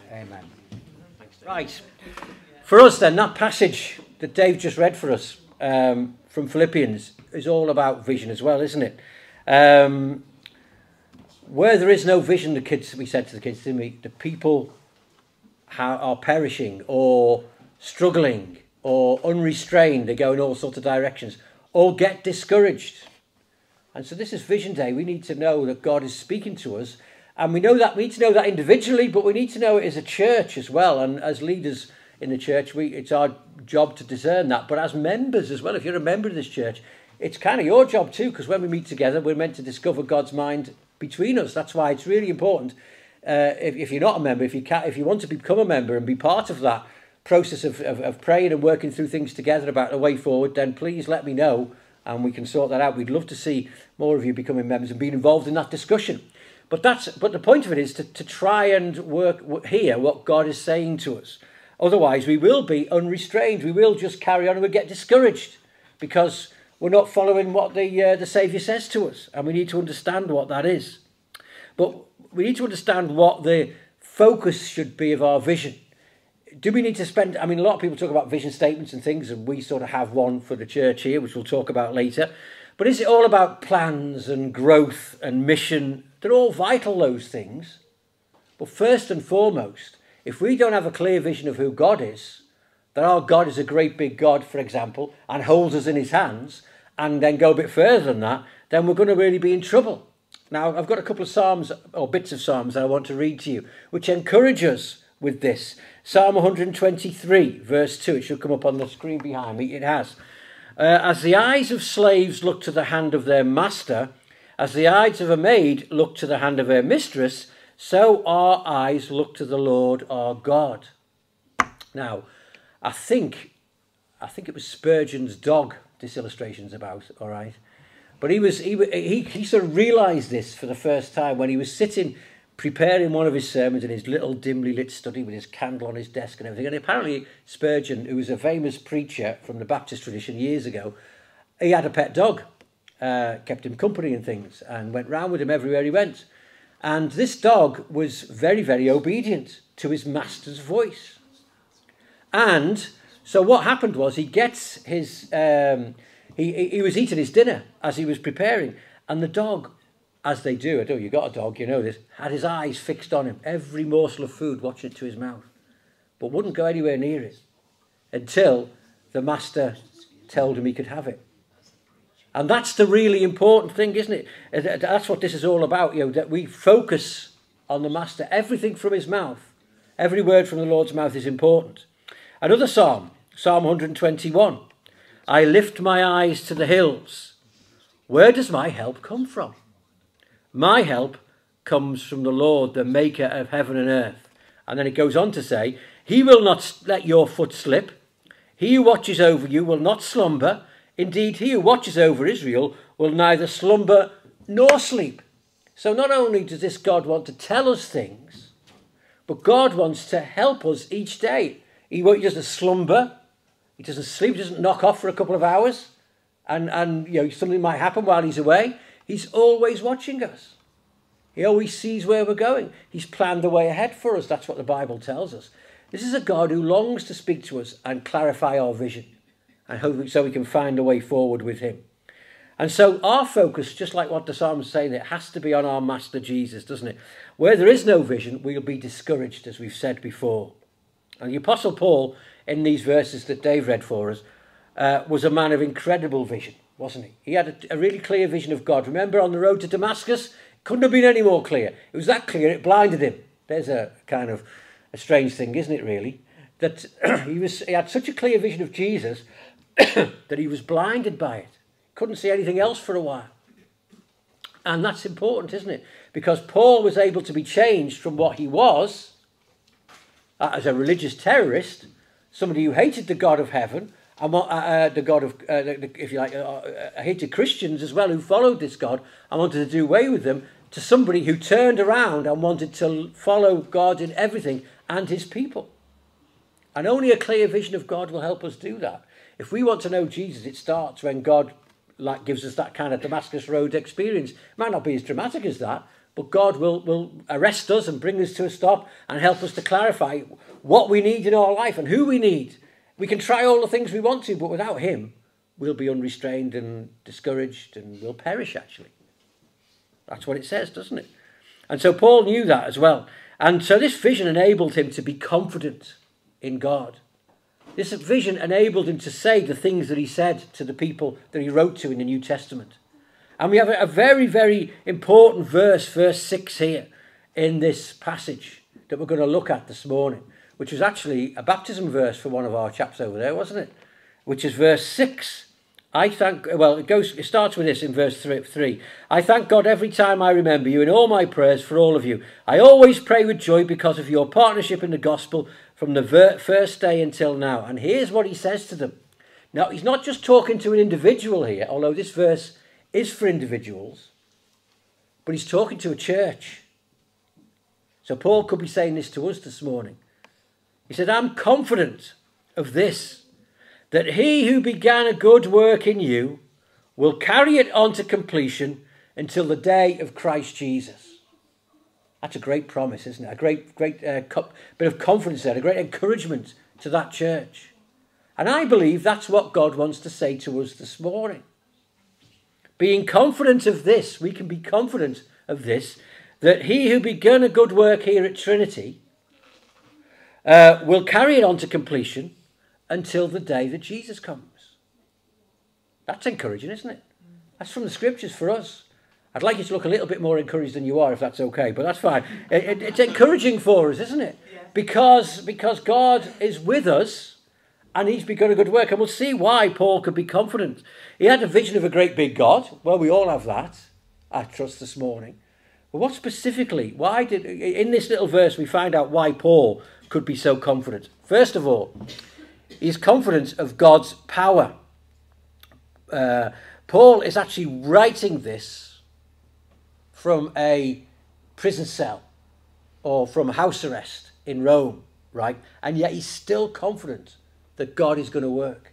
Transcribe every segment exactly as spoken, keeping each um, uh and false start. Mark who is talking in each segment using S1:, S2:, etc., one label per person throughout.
S1: Amen. Right. For us then, that passage that Dave just read for us um, from Philippians is all about vision as well, isn't it? Um, where there is no vision, the kids, we said to the kids, didn't we? The people ha- are perishing or struggling or unrestrained. They go in all sorts of directions or get discouraged. And so this is Vision Day. We need to know that God is speaking to us. And we know that we need to know that individually, but we need to know it as a church as well. And as leaders in the church, we it's our job to discern that. But as members as well, if you're a member of this church, it's kind of your job too, because when we meet together, we're meant to discover God's mind between us. That's why it's really important. Uh, if, if you're not a member, if you can, if you want to become a member and be part of that process of, of, of praying and working through things together about the way forward, then please let me know and we can sort that out. We'd love to see more of you becoming members and being involved in that discussion. But that's but the point of it is to, to try and work hear what God is saying to us. Otherwise, we will be unrestrained. We will just carry on and we'll get discouraged because we're not following what the uh, the Saviour says to us. And we need to understand what that is. But we need to understand what the focus should be of our vision. Do we need to spend... I mean, a lot of people talk about vision statements and things, and we sort of have one for the church here, which we'll talk about later. But is it all about plans and growth and mission? They're all vital, those things. But first and foremost, if we don't have a clear vision of who God is, that our God is a great big God, for example, and holds us in his hands, and then go a bit further than that, then we're going to really be in trouble. Now, I've got a couple of Psalms, or bits of Psalms that I want to read to you, which encourage us with this. Psalm one twenty-three, verse two. It should come up on the screen behind me. It has. Uh, as the eyes of slaves look to the hand of their master, as the eyes of a maid look to the hand of her mistress, so our eyes look to the Lord our God. Now, I think, I think it was Spurgeon's dog this illustration's about, all right? But he was he, he he sort of realised this for the first time when he was sitting preparing one of his sermons in his little dimly lit study with his candle on his desk and everything. And apparently Spurgeon, who was a famous preacher from the Baptist tradition years ago, he had a pet dog, uh, kept him company and things, and went round with him everywhere he went. And this dog was very, very obedient to his master's voice. And so what happened was he gets his... Um, he, he was eating his dinner as he was preparing, and the dog, as they do, I don't know, you got a dog, you know this, had his eyes fixed on him, every morsel of food, watching it to his mouth, but wouldn't go anywhere near it until the master told him he could have it. And that's the really important thing, isn't it? That's what this is all about, you know, that we focus on the master. Everything from his mouth, every word from the Lord's mouth is important. Another psalm, Psalm one twenty-one. I lift my eyes to the hills. Where does my help come from? My help comes from the Lord, the maker of heaven and earth. And then it goes on to say, he will not let your foot slip. He who watches over you will not slumber. Indeed, he who watches over Israel will neither slumber nor sleep. So not only does this God want to tell us things, but God wants to help us each day. He doesn't slumber. He doesn't sleep. He doesn't knock off for a couple of hours. And, and you know, something might happen while he's away. He's always watching us. He always sees where we're going. He's planned the way ahead for us. That's what the Bible tells us. This is a God who longs to speak to us and clarify our vision, and hope so we can find a way forward with him. And so our focus, just like what the Psalms say, it has to be on our Master Jesus, doesn't it? Where there is no vision, we'll be discouraged, as we've said before. And the Apostle Paul, in these verses that Dave read for us, uh, was a man of incredible vision, wasn't he? He had a, a really clear vision of God. Remember on the road to Damascus? Couldn't have been any more clear. It was that clear, it blinded him. There's a kind of a strange thing, isn't it, really? That he was he had such a clear vision of Jesus that he was blinded by it. Couldn't see anything else for a while. And that's important, isn't it? Because Paul was able to be changed from what he was uh, as a religious terrorist, somebody who hated the God of heaven, and uh, uh, the God of, uh, the, if you like, uh, uh, hated Christians as well who followed this God and wanted to do away with them, to somebody who turned around and wanted to follow God in everything and his people. And only a clear vision of God will help us do that. If we want to know Jesus, it starts when God like gives us that kind of Damascus Road experience. It might not be as dramatic as that, but God will, will arrest us and bring us to a stop and help us to clarify what we need in our life and who we need. We can try all the things we want to, but without him, we'll be unrestrained and discouraged and we'll perish, actually. That's what it says, doesn't it? And so Paul knew that as well. And so this vision enabled him to be confident in God. This vision enabled him to say the things that he said to the people that he wrote to in the New Testament. And we have a very, very important verse, verse six here in this passage that we're going to look at this morning, which was actually a baptism verse for one of our chaps over there, wasn't it? Which is verse six. I thank, well, it goes, it starts with this in verse three. I thank God every time I remember you in all my prayers for all of you. I always pray with joy because of your partnership in the gospel from the ver- first day until now. And here's what he says to them. Now, he's not just talking to an individual here, although this verse is for individuals, but he's talking to a church. So Paul could be saying this to us this morning. He said, I'm confident of this, that he who began a good work in you will carry it on to completion until the day of Christ Jesus. That's a great promise, isn't it? A great, great uh, co- bit of confidence there, a great encouragement to that church. And I believe that's what God wants to say to us this morning. Being confident of this, we can be confident of this, that he who began a good work here at Trinity uh, will carry it on to completion until the day that Jesus comes. That's encouraging, isn't it? That's from the scriptures for us. I'd like you to look a little bit more encouraged than you are, if that's okay, but that's fine. It, it, it's encouraging for us, isn't it?
S2: Yeah.
S1: Because, because God is with us and he's begun a good work. And we'll see why Paul could be confident. He had a vision of a great big God. Well, we all have that, I trust, this morning. But what specifically, why did, in this little verse, we find out why Paul could be so confident. First of all, he's confident of God's power. Uh, Paul is actually writing this from a prison cell or from house arrest in Rome, right? And yet he's still confident that God is going to work.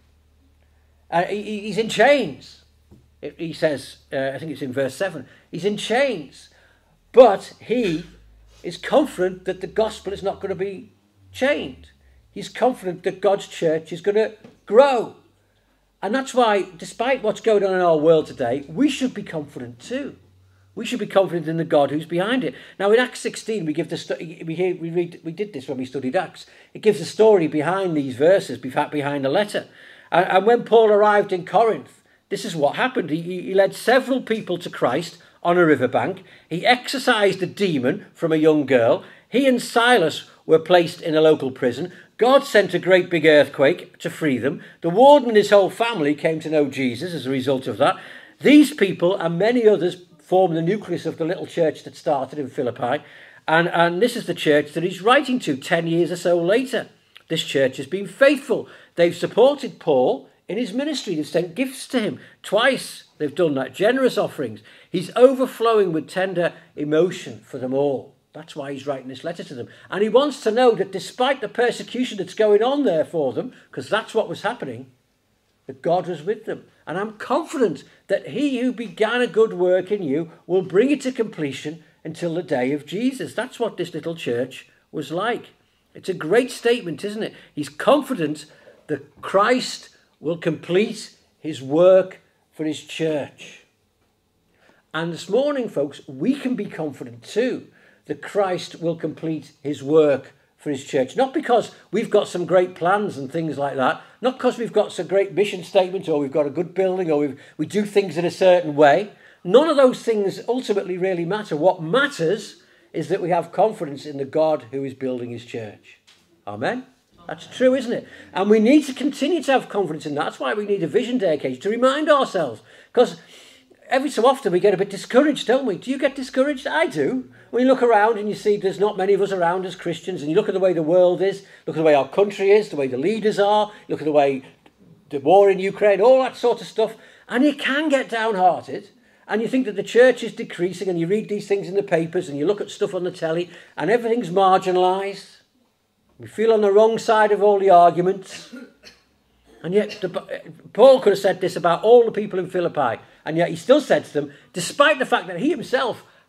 S1: Uh, he, he's in chains. It, he says, uh, I think it's in verse seven, he's in chains. But he is confident that the gospel is not going to be chained. He's confident that God's church is going to grow. And that's why, despite what's going on in our world today, we should be confident too. We should be confident in the God who's behind it. Now, in Acts sixteen, we give the sto- we hear, we read we did this when we studied Acts. It gives the story behind these verses, behind the letter. And, and when Paul arrived in Corinth, this is what happened. He, he led several people to Christ on a riverbank. He exorcised a demon from a young girl. He and Silas were placed in a local prison. God sent a great big earthquake to free them. The warden and his whole family came to know Jesus as a result of that. These people and many others form the nucleus of the little church that started in Philippi. And, and this is the church that he's writing to ten years or so later. This church has been faithful. They've supported Paul in his ministry. They've sent gifts to him. Twice they've done that. Generous offerings. He's overflowing with tender emotion for them all. That's why he's writing this letter to them. And he wants to know that despite the persecution that's going on there for them, because that's what was happening, that God was with them. And I'm confident that he who began a good work in you will bring it to completion until the day of Jesus. That's what this little church was like. It's a great statement, isn't it? He's confident that Christ will complete his work for his church. And this morning, folks, we can be confident too that Christ will complete his work for his church. Not because we've got some great plans and things like that. Not because we've got some great mission statement or we've got a good building or we we do things in a certain way. None of those things ultimately really matter. What matters is that we have confidence in the God who is building his church. Amen? That's true, isn't it? And we need to continue to have confidence in that. That's why we need a vision day occasion to remind ourselves. Because every so often we get a bit discouraged, don't we? Do you get discouraged? I do. When you look around and you see there's not many of us around as Christians, and you look at the way the world is, look at the way our country is, the way the leaders are, look at the way the war in Ukraine, all that sort of stuff, and you can get downhearted, and you think that the church is decreasing, and you read these things in the papers, and you look at stuff on the telly, and everything's marginalised. We feel on the wrong side of all the arguments. And yet, the, Paul could have said this about all the people in Philippi, and yet he still said to them, despite the fact that he himself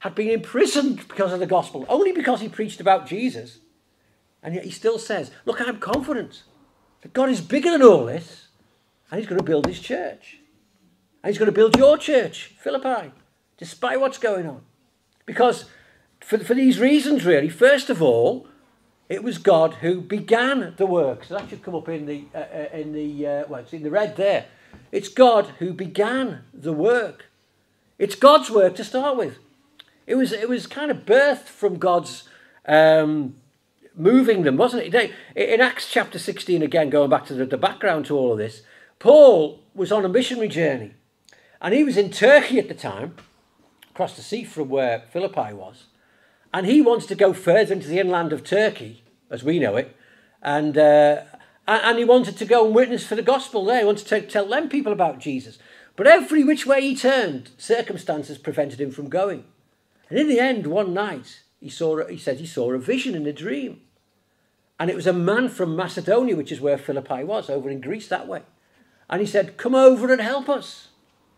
S1: had been imprisoned because of the gospel, only because he preached about Jesus. And yet he still says, look, I'm confident that God is bigger than all this, and he's going to build his church. And he's going to build your church, Philippi, despite what's going on. Because for, for these reasons, really, first of all, it was God who began the work. So that should come up in the, uh, uh, in the uh, well, it's in the red there. It's God who began the work. It's God's work to start with. It was, it was kind of birthed from God's um, moving them, wasn't it? In Acts chapter sixteen, again, going back to the, the background to all of this, Paul was on a missionary journey. And he was in Turkey at the time, across the sea from where Philippi was. And he wanted to go further into the inland of Turkey, as we know it. And uh, and he wanted to go and witness for the gospel there. He wanted to tell them people about Jesus. But every which way he turned, circumstances prevented him from going. And in the end, one night, he saw. He said he saw a vision in a dream. And it was a man from Macedonia, which is where Philippi was, over in Greece that way. And he said, come over and help us.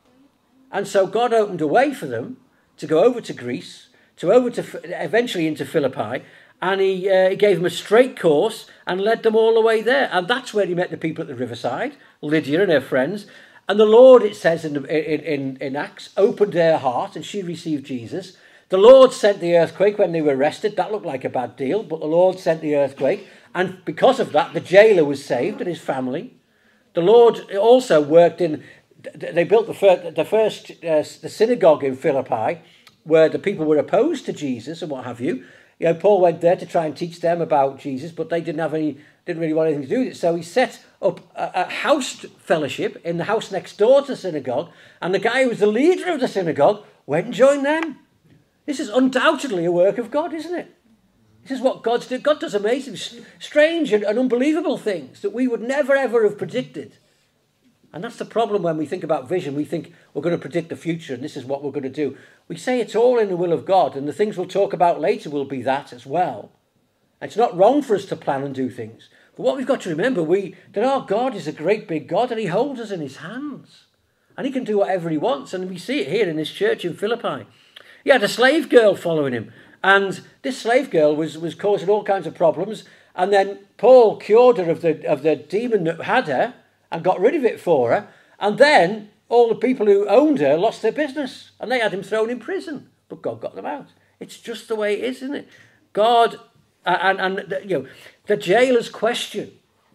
S1: And so God opened a way for them to go over to Greece, to over to eventually into Philippi, and he, uh, he gave them a straight course and led them all the way there. And that's where he met the people at the riverside, Lydia and her friends. And the Lord, it says in, the, in, in, in Acts, opened her heart and she received Jesus. The Lord sent the earthquake when they were arrested. That looked like a bad deal, but the Lord sent the earthquake. And because of that, the jailer was saved and his family. The Lord also worked in... They built the first, the, first uh, the synagogue in Philippi, where the people were opposed to Jesus and what have you. You know, Paul went there to try and teach them about Jesus, but they didn't have any, didn't really want anything to do with it. So he set up a, a house fellowship in the house next door to the synagogue, and the guy who was the leader of the synagogue went and joined them. This is undoubtedly a work of God, isn't it? This is what God's do. God does amazing, strange and, and unbelievable things that we would never ever have predicted. And that's the problem when we think about vision. We think we're going to predict the future and this is what we're going to do. We say it's all in the will of God, and the things we'll talk about later will be that as well. And it's not wrong for us to plan and do things. But what we've got to remember, we that our God is a great big God and he holds us in his hands. And he can do whatever he wants. And we see it here in this church in Philippi. He had a slave girl following him. And this slave girl was, was causing all kinds of problems. And then Paul cured her of the, of the demon that had her and got rid of it for her. And then all the people who owned her lost their business. And they had him thrown in prison. But God got them out. It's just the way it is, isn't it? God, and, and the, you know, the jailer's question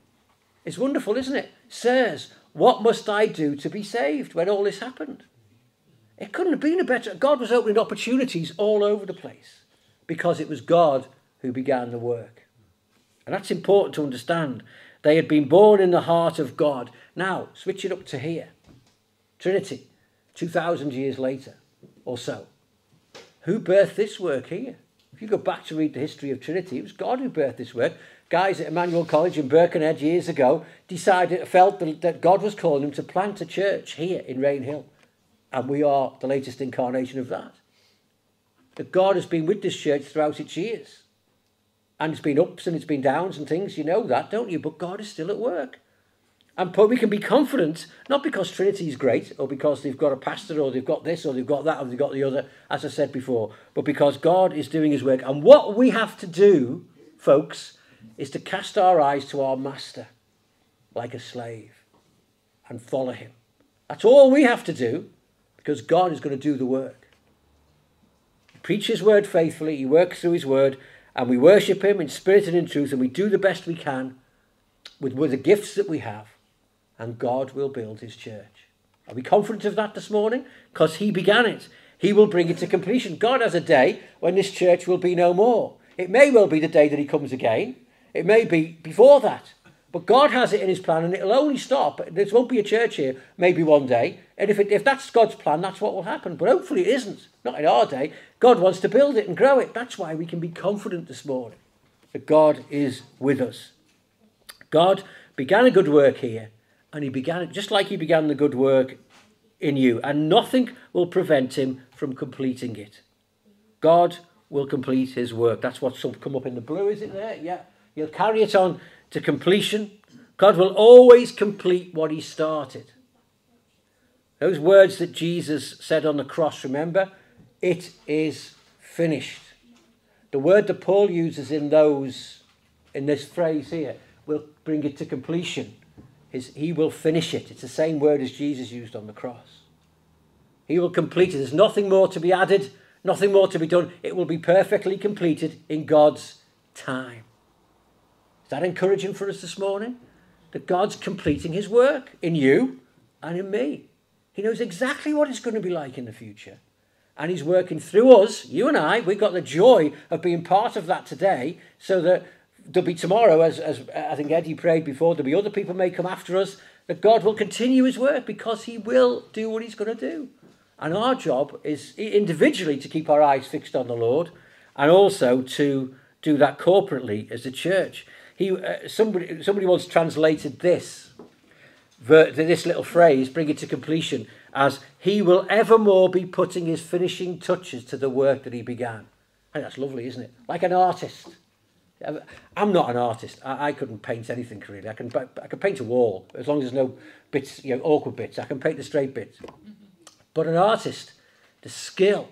S1: is wonderful, isn't it? Sirs, what must I do to be saved when all this happened? It couldn't have been a better... God was opening opportunities all over the place because it was God who began the work. And that's important to understand. They had been born in the heart of God. Now, switch it up to here. Trinity, two thousand years later or so. Who birthed this work here? If you go back to read the history of Trinity, it was God who birthed this work. Guys at Emmanuel College in Birkenhead years ago decided, felt that God was calling them to plant a church here in Rainhill. And we are the latest incarnation of that. That God has been with this church throughout its years. And it's been ups and it's been downs and things. You know that, don't you? But God is still at work. And we can be confident, not because Trinity is great, or because they've got a pastor, or they've got this, or they've got that, or they've got the other, as I said before, but because God is doing his work. And what we have to do, folks, is to cast our eyes to our master, like a slave, and follow him. That's all we have to do, because God is going to do the work. He preaches his word faithfully, he works through his word, and we worship him in spirit and in truth, and we do the best we can with, with the gifts that we have. And God will build his church. Are we confident of that this morning? Because he began it. He will bring it to completion. God has a day when this church will be no more. It may well be the day that he comes again. It may be before that. But God has it in his plan, and it'll only stop. There won't be a church here maybe one day. And if, it, if that's God's plan, that's what will happen. But hopefully it isn't. Not in our day. God wants to build it and grow it. That's why we can be confident this morning that God is with us. God began a good work here. And he began it just like he began the good work in you. And nothing will prevent him from completing it. God will complete his work. That's what's come up in the blue, is it there? Yeah. He'll carry it on to completion. God will always complete what he started. Those words that Jesus said on the cross, remember? It is finished. The word that Paul uses in those, in this phrase here, will bring it to completion. Is he will finish it. It's the same word as Jesus used on the cross. He will complete it. There's nothing more to be added, nothing more to be done. It will be perfectly completed in God's time. Is that encouraging for us this morning? That God's completing his work in you and in me. He knows exactly what it's going to be like in the future. And he's working through us, you and I. We've got the joy of being part of that today, so that there'll be tomorrow, as, as I think Eddie prayed before, there'll be other people may come after us, that God will continue his work because he will do what he's going to do. And our job is individually to keep our eyes fixed on the Lord, and also to do that corporately as a church. He, uh, somebody, somebody once translated this, this little phrase, bring it to completion, as he will evermore be putting his finishing touches to the work that he began. And that's lovely, isn't it? Like an artist. I'm not an artist. I, I couldn't paint anything really. I can I can paint a wall as long as there's no bits, you know, awkward bits. I can paint the straight bits. But an artist, the skill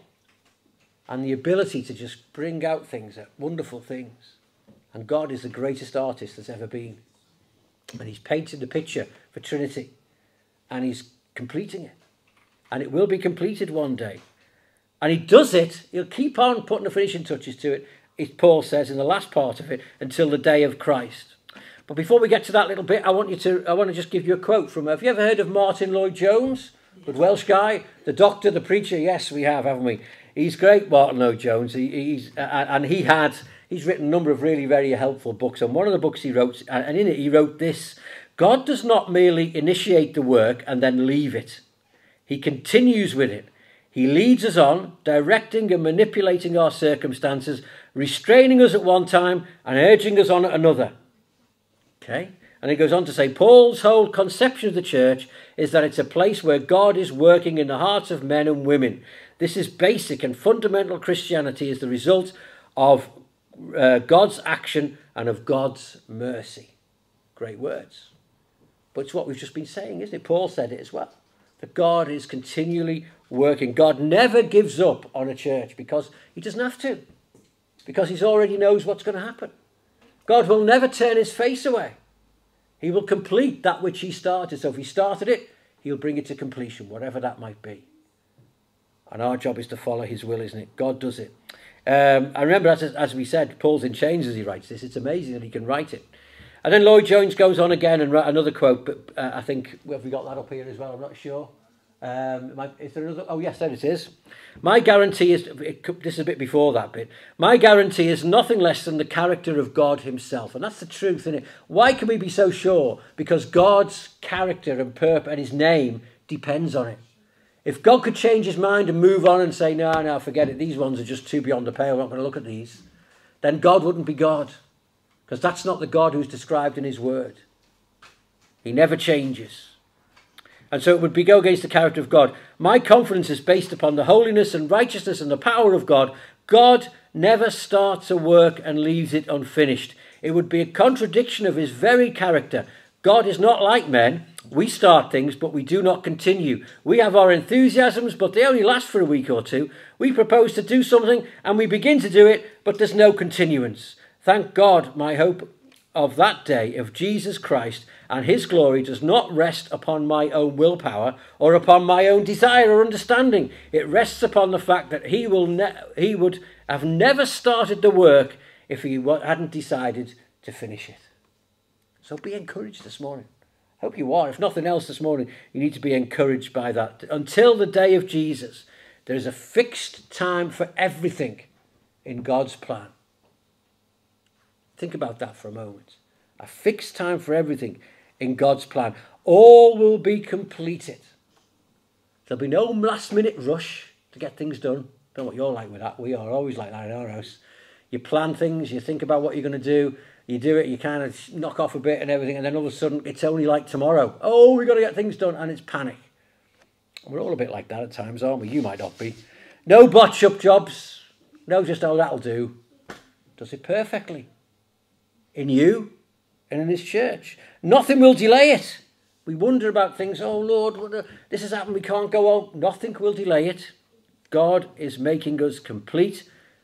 S1: and the ability to just bring out things, wonderful things. And God is the greatest artist there's ever been. And he's painted the picture for Trinity. And he's completing it. And it will be completed one day. And he does it. He'll keep on putting the finishing touches to it, as Paul says in the last part of it, until the day of Christ. But before we get to that little bit, I want you to, I want to just give you a quote from, have you ever heard of Martin Lloyd-Jones? Good Welsh guy, the doctor, the preacher. Yes, we have, haven't we? He's great, Martin Lloyd-Jones. He, he's, uh, and he had, he's written a number of really very helpful books. And one of the books he wrote, and in it he wrote this: God does not merely initiate the work and then leave it. He continues with it. He leads us on, directing and manipulating our circumstances, restraining us at one time and urging us on at another. Okay? And he goes on to say, Paul's whole conception of the church is that it's a place where God is working in the hearts of men and women. This is basic and fundamental Christianity, as the result of uh, God's action and of God's mercy. Great words. But it's what we've just been saying, isn't it? Paul said it as well. That God is continually working. God never gives up on a church because he doesn't have to. Because he already knows what's going to happen. God will never turn his face away. He will complete that which he started. So if he started it, he'll bring it to completion, whatever that might be. And our job is to follow his will, isn't it? God does it. Um, I remember, as, as we said, Paul's in chains as he writes this. It's amazing that he can write it. And then Lloyd-Jones goes on again and writes another quote, but uh, I think, have we got that up here as well? I'm not sure. Um, is there another? Oh, yes, there it is. My guarantee is, it, this is a bit before that bit, my guarantee is nothing less than the character of God himself. And that's the truth, isn't it? Why can we be so sure? Because God's character and purpose and his name depends on it. If God could change his mind and move on and say, no, no, forget it, these ones are just too beyond the pale, I'm not going to look at these, then God wouldn't be God. Because that's not the God who's described in his word. He never changes. And so it would be go against the character of God. My confidence is based upon the holiness and righteousness and the power of God. God never starts a work and leaves it unfinished. It would be a contradiction of his very character. God is not like men. We start things, but we do not continue. We have our enthusiasms, but they only last for a week or two. We propose to do something, and we begin to do it, but there's no continuance. Thank God, my hope of that day of Jesus Christ and his glory does not rest upon my own willpower or upon my own desire or understanding. It rests upon the fact that he will ne- he would have never started the work if he hadn't decided to finish it. So be encouraged this morning. Hope you are. If nothing else this morning, you need to be encouraged by that. Until the day of Jesus, there is a fixed time for everything in God's plan. Think about that for a moment. A fixed time for everything in God's plan. All will be completed. There'll be no last minute rush to get things done. Don't know what you're like with that. We are always like that in our house. You plan things, you think about what you're going to do, you do it, you kind of knock off a bit and everything, and then all of a sudden it's only like tomorrow. Oh, we've got to get things done, and it's panic. We're all a bit like that at times, aren't we? You might not be. No botch up jobs. No, just, oh, that'll do. Does it perfectly. In you and in this church. Nothing will delay it. We wonder about things. Oh, Lord, this has happened. We can't go on. Nothing will delay it. God is making us complete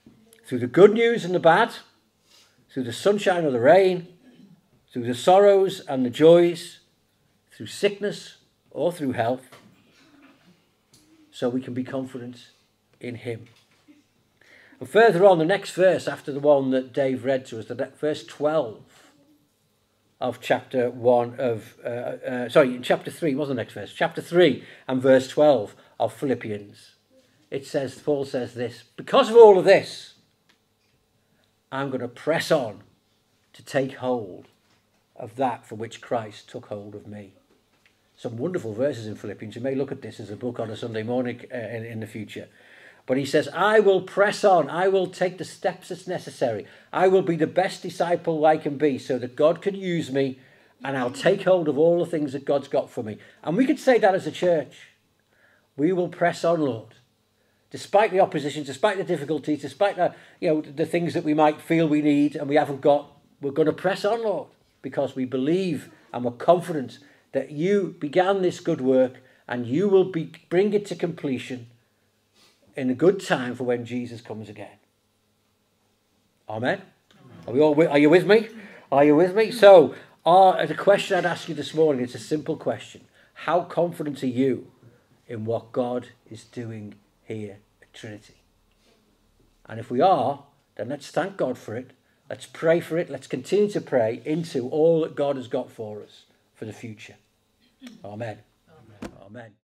S1: Through the good news and the bad, through the sunshine or the rain, through the sorrows and the joys, through sickness or through health, so we can be confident in him. And further on, the next verse after the one that Dave read to us, the verse twelve of chapter one of, uh, uh, sorry, in chapter three, what was the next verse? Chapter three and verse twelve of Philippians. It says, Paul says this, because of all of this, I'm going to press on to take hold of that for which Christ took hold of me. Some wonderful verses in Philippians. You may look at this as a book on a Sunday morning uh, in, in the future. But he says, I will press on. I will take the steps that's necessary. I will be the best disciple I can be so that God can use me, and I'll take hold of all the things that God's got for me. And we could say that as a church. We will press on, Lord. Despite the opposition, despite the difficulties, despite the, you know, the things that we might feel we need and we haven't got, we're going to press on, Lord, because we believe and we're confident that you began this good work and you will be, bring it to completion in a good time for when Jesus comes again. Amen? Amen. Are we all? Are you with me? Are you with me? So, uh, the question I'd ask you this morning, it's a simple question. How confident are you in what God is doing here at Trinity? And if we are, then let's thank God for it. Let's pray for it. Let's continue to pray into all that God has got for us for the future. Amen. Amen. Amen.